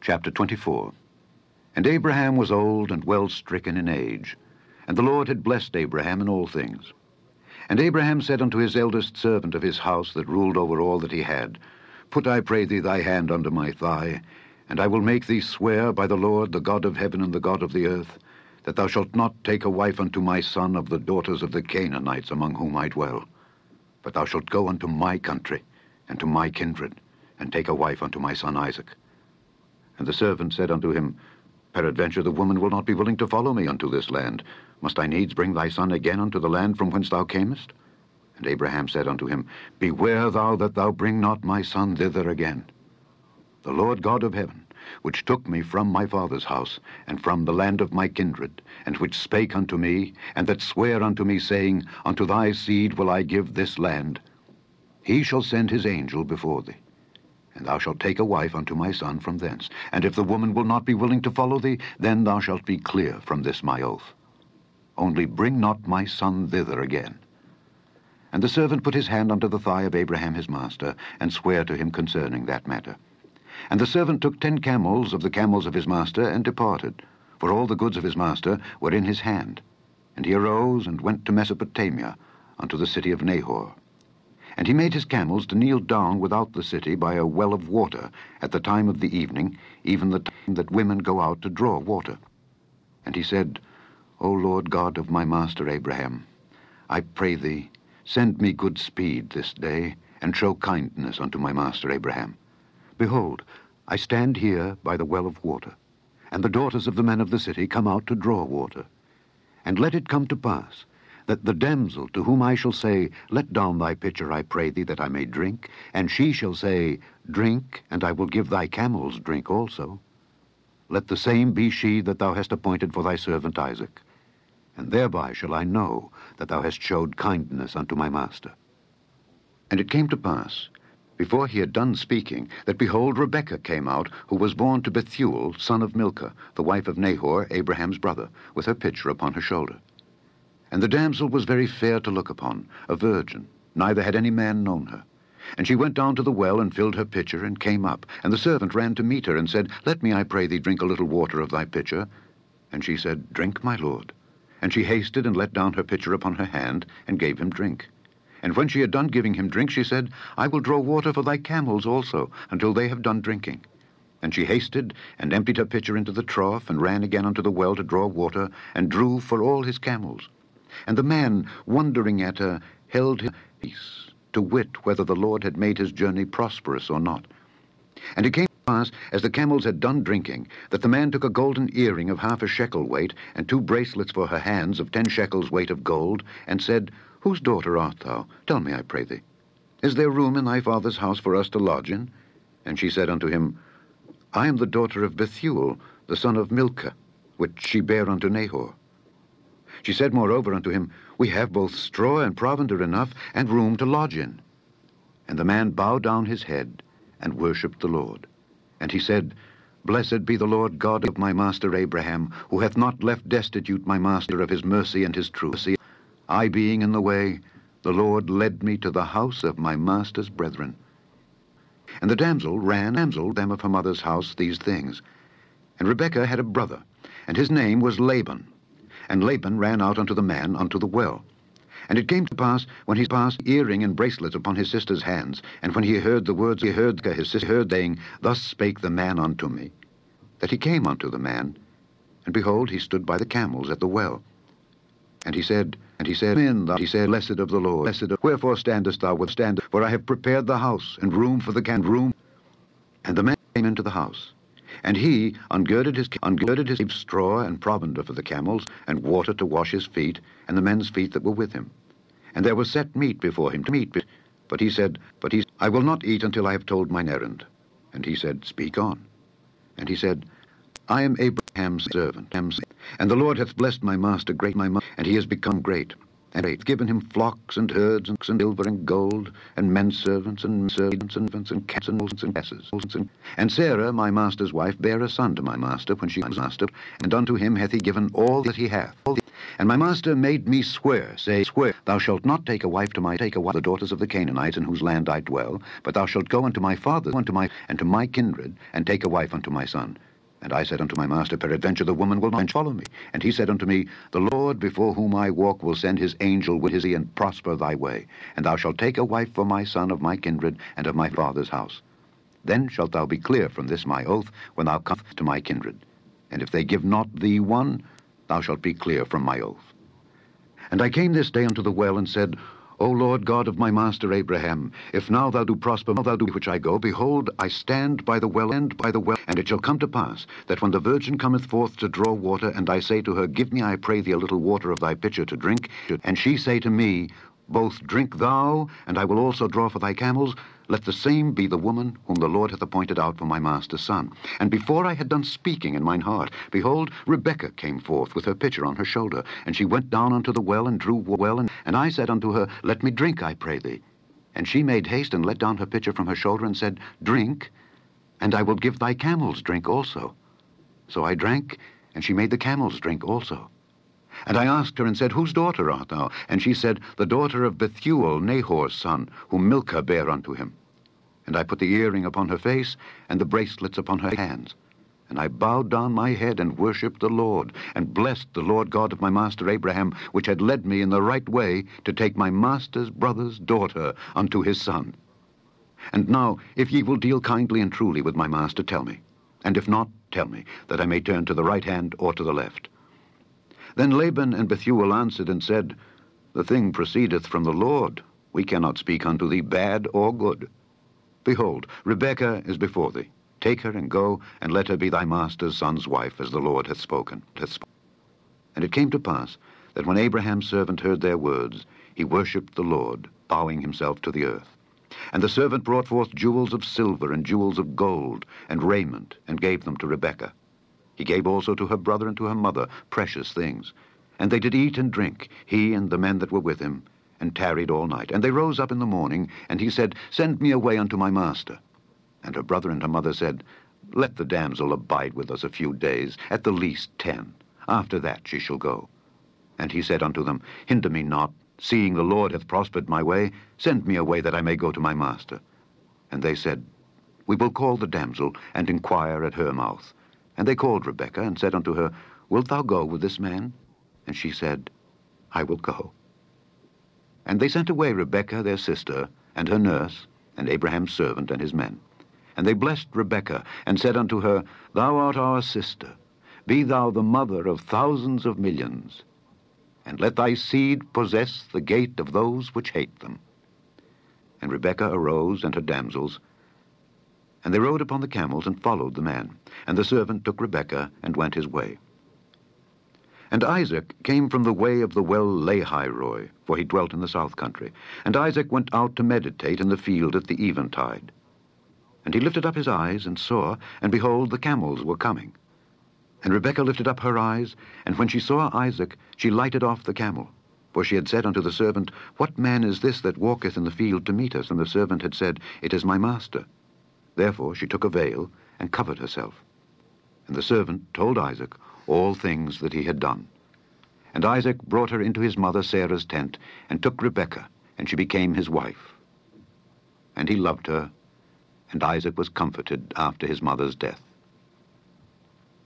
Chapter 24. And Abraham was old and well stricken in age, and the Lord had blessed Abraham in all things. And Abraham said unto his eldest servant of his house that ruled over all that he had, Put, I pray thee, thy hand under my thigh, and I will make thee swear by the Lord, the God of heaven and the God of the earth, that thou shalt not take a wife unto my son of the daughters of the Canaanites among whom I dwell. But thou shalt go unto my country and to my kindred, and take a wife unto my son Isaac. And the servant said unto him, Peradventure the woman will not be willing to follow me unto this land. Must I needs bring thy son again unto the land from whence thou camest? And Abraham said unto him, Beware thou that thou bring not my son thither again. The Lord God of heaven, which took me from my father's house, and from the land of my kindred, and which spake unto me, and that sware unto me, saying, Unto thy seed will I give this land, he shall send his angel before thee, and thou shalt take a wife unto my son from thence. And if the woman will not be willing to follow thee, then thou shalt be clear from this my oath. Only bring not my son thither again. And the servant put his hand unto the thigh of Abraham his master, and sware to him concerning that matter. And the servant took 10 camels of the camels of his master, and departed, for all the goods of his master were in his hand. And he arose and went to Mesopotamia, unto the city of Nahor. And he made his camels to kneel down without the city by a well of water at the time of the evening, even the time that women go out to draw water. And he said, O Lord God of my master Abraham, I pray thee, send me good speed this day, and show kindness unto my master Abraham. Behold, I stand here by the well of water, and the daughters of the men of the city come out to draw water. And let it come to pass, that the damsel to whom I shall say, Let down thy pitcher, I pray thee, that I may drink, and she shall say, Drink, and I will give thy camels drink also. Let the same be she that thou hast appointed for thy servant Isaac. And thereby shall I know that thou hast showed kindness unto my master. And it came to pass, before he had done speaking, that behold, Rebekah came out, who was born to Bethuel, son of Milcah, the wife of Nahor, Abraham's brother, with her pitcher upon her shoulder. And the damsel was very fair to look upon, a virgin, neither had any man known her. And she went down to the well, and filled her pitcher, and came up. And the servant ran to meet her, and said, Let me, I pray thee, drink a little water of thy pitcher. And she said, Drink, my lord. And she hasted, and let down her pitcher upon her hand, and gave him drink. And when she had done giving him drink, she said, I will draw water for thy camels also, until they have done drinking. And she hasted, and emptied her pitcher into the trough, and ran again unto the well to draw water, and drew for all his camels. And the man, wondering at her, held his peace, to wit whether the Lord had made his journey prosperous or not. And it came to pass, as the camels had done drinking, that the man took a golden earring of 1/2 shekel weight, and 2 bracelets for her hands of 10 shekels weight of gold, and said, Whose daughter art thou? Tell me, I pray thee. Is there room in thy father's house for us to lodge in? And she said unto him, I am the daughter of Bethuel, the son of Milcah, which she bare unto Nahor. She said moreover unto him, We have both straw and provender enough, and room to lodge in. And the man bowed down his head, and worshipped the Lord. And he said, Blessed be the Lord God of my master Abraham, who hath not left destitute my master of his mercy and his truth. I being in the way, the Lord led me to the house of my master's brethren. And the damsel ran them of her mother's house these things. And Rebekah had a brother, and his name was Laban. And Laban ran out unto the man unto the well. And it came to pass, when he passed earring and bracelets upon his sister's hands, and when he heard the words his sister heard, saying, Thus spake the man unto me, that he came unto the man, and behold, he stood by the camels at the well. And he said, Blessed of the Lord, wherefore standest thou withstand? For I have prepared the house, and room for the room. And the man came into the house. And he ungirded his straw and provender for the camels, and water to wash his feet, and the men's feet that were with him. And there was set meat before him to eat. But he said, I will not eat until I have told mine errand. And he said, Speak on. And he said, I am Abraham's servant, and the Lord hath blessed my master and he has become great. And hath given him flocks and herds and silver and gold, and men servants and servants and cats and asses. And Sarah, my master's wife, bare a son to my master when she was master, and unto him hath he given all that he hath. And my master made me swear, swear, thou shalt not take a wife the daughters of the Canaanites in whose land I dwell, but thou shalt go unto my father, and to my kindred, and take a wife unto my son. And I said unto my master, peradventure the woman will not follow me. And he said unto me, the Lord before whom I walk will send his angel with thee, and prosper thy way. And thou shalt take a wife for my son of my kindred, and of my father's house. Then shalt thou be clear from this my oath, when thou comest to my kindred. And if they give not thee one, thou shalt be clear from my oath. And I came this day unto the well, and said, O Lord God of my master Abraham, if now thou do prosper, thou do which I go, behold, I stand by the well, and it shall come to pass, that when the virgin cometh forth to draw water, and I say to her, give me, I pray thee, a little water of thy pitcher to drink, and she say to me, both drink thou, and I will also draw for thy camels, let the same be the woman whom the Lord hath appointed out for my master's son. And before I had done speaking in mine heart, behold, Rebekah came forth with her pitcher on her shoulder, and she went down unto the well, and drew well, and I said unto her, let me drink, I pray thee. And she made haste, and let down her pitcher from her shoulder, and said, drink, and I will give thy camels drink also. So I drank, and she made the camels drink also. And I asked her, and said, whose daughter art thou? And she said, the daughter of Bethuel, Nahor's son, whom Milcah bare unto him. And I put the earring upon her face, and the bracelets upon her hands. And I bowed down my head, and worshipped the Lord, and blessed the Lord God of my master Abraham, which had led me in the right way to take my master's brother's daughter unto his son. And now, if ye will deal kindly and truly with my master, tell me. And if not, tell me, that I may turn to the right hand or to the left. Then Laban and Bethuel answered and said, the thing proceedeth from the Lord. We cannot speak unto thee bad or good. Behold, Rebekah is before thee. Take her and go, and let her be thy master's son's wife, as the Lord hath spoken. And it came to pass, that when Abraham's servant heard their words, he worshipped the Lord, bowing himself to the earth. And the servant brought forth jewels of silver and jewels of gold, and raiment, and gave them to Rebekah. He gave also to her brother and to her mother precious things. And they did eat and drink, he and the men that were with him, and tarried all night. And they rose up in the morning, and he said, send me away unto my master. And her brother and her mother said, let the damsel abide with us a few days, at the least 10. After that she shall go. And he said unto them, hinder me not, seeing the Lord hath prospered my way, send me away that I may go to my master. And they said, we will call the damsel, and inquire at her mouth. And they called Rebekah, and said unto her, wilt thou go with this man? And she said, I will go. And they sent away Rebekah their sister, and her nurse, and Abraham's servant and his men. And they blessed Rebekah, and said unto her, thou art our sister, be thou the mother of thousands of millions, and let thy seed possess the gate of those which hate them. And Rebekah arose, and her damsels, and they rode upon the camels, and followed the man. And the servant took Rebekah, and went his way. And Isaac came from the way of the well Lahairoi, for he dwelt in the south country. And Isaac went out to meditate in the field at the eventide. And he lifted up his eyes, and saw, and behold, the camels were coming. And Rebekah lifted up her eyes, and when she saw Isaac, she lighted off the camel. For she had said unto the servant, what man is this that walketh in the field to meet us? And the servant had said, it is my master. Therefore she took a veil, and covered herself. And the servant told Isaac all things that he had done. And Isaac brought her into his mother Sarah's tent, and took Rebekah, and she became his wife. And he loved her, and Isaac was comforted after his mother's death.